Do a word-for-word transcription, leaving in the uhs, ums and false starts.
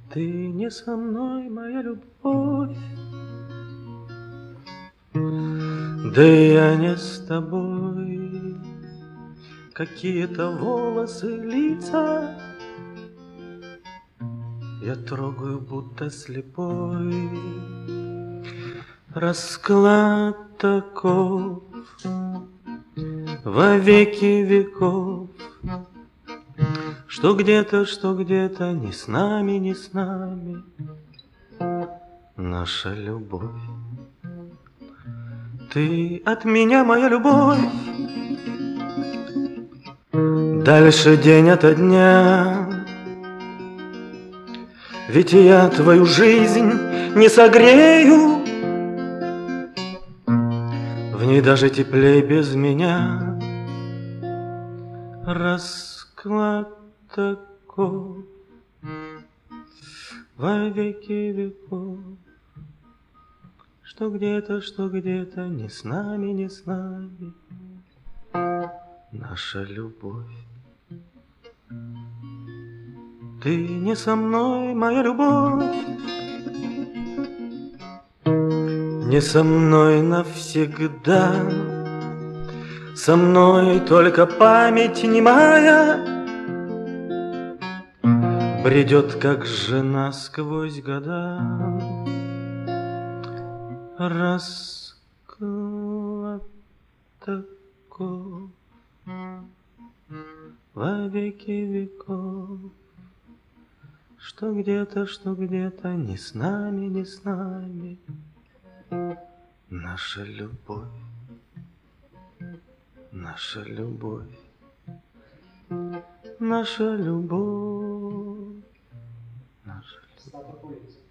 Ты не со мной, моя любовь, да и я не с тобой. Какие-то волосы, лица я трогаю, будто слепой. Расклад таков во веки веков, что где-то, что где-то не с нами, не с нами наша любовь. Ты от меня, моя любовь, дальше день ото дня. Ведь я твою жизнь не согрею, в ней даже теплей без меня. Расклад таков во веки веков, что где-то, что где-то не с нами, не с нами наша любовь. Ты не со мной, моя любовь, не со мной навсегда. Со мной только память немая бредет, как жена, сквозь года. Расклад таков во веки веков, что где-то, что где-то не с нами, не с нами наша любовь, наша любовь, наша любовь, наша любовь.